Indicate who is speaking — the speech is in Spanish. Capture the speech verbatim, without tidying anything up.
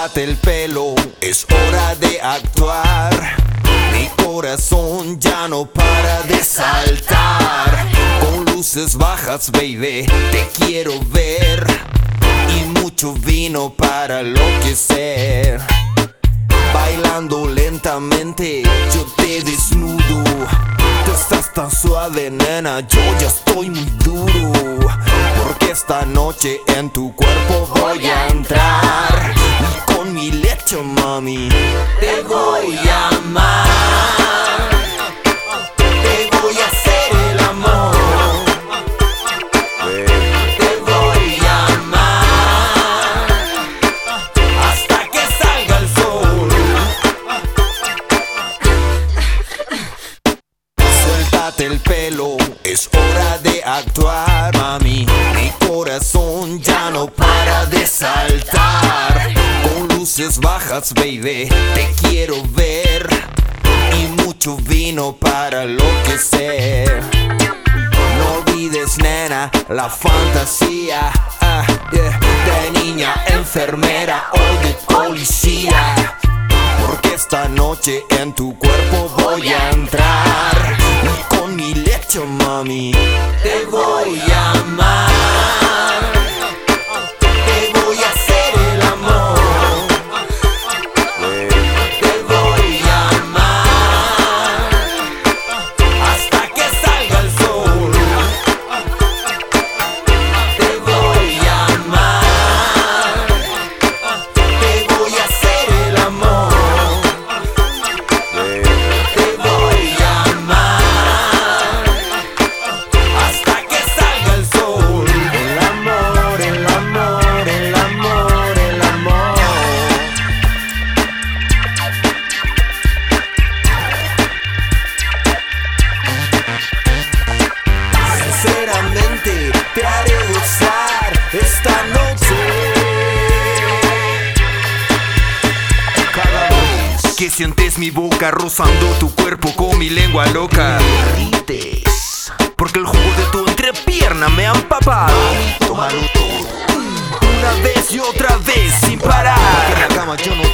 Speaker 1: Suéltate el pelo, es hora de actuar. Mi corazón ya no para de saltar. Con luces bajas, baby, te quiero ver. Y mucho vino para enloquecer. Bailando lentamente, yo te desnudo. Tú estás tan suave, nena, yo ya estoy muy duro. Porque esta noche en tu cuerpo voy a entrar. Y con mi leche, mami, te voy a amar. Te voy a hacer el amor. Te voy a amar hasta que salga el sol. Suéltate el pelo, es hora de actuar, mami. Mi corazón ya no para de saltar. Con luces bajas, baby, te quiero ver. Y mucho vino para enloquecer. No olvides, nena, la fantasía ah, yeah, de niña enfermera o de policía. Porque esta noche en tu cuerpo voy a entrar. Y con mi leche, mami, te voy a amar. Te voy a hacer el amor. Te voy a amar hasta que salga el sol. Te voy a amar. Te voy a hacer el amor. Te voy a amar hasta que salga el sol. El amor, el amor, el amor, el amor. Sinceramente te haré gozar esta noche. Cada vez que sientes mi boca rozando tu cuerpo con mi lengua loca, me derrites, porque el jugo de tu entrepierna me ha empapado. Mami, tómalo todo, una vez y otra vez sin parar. En la cama yo no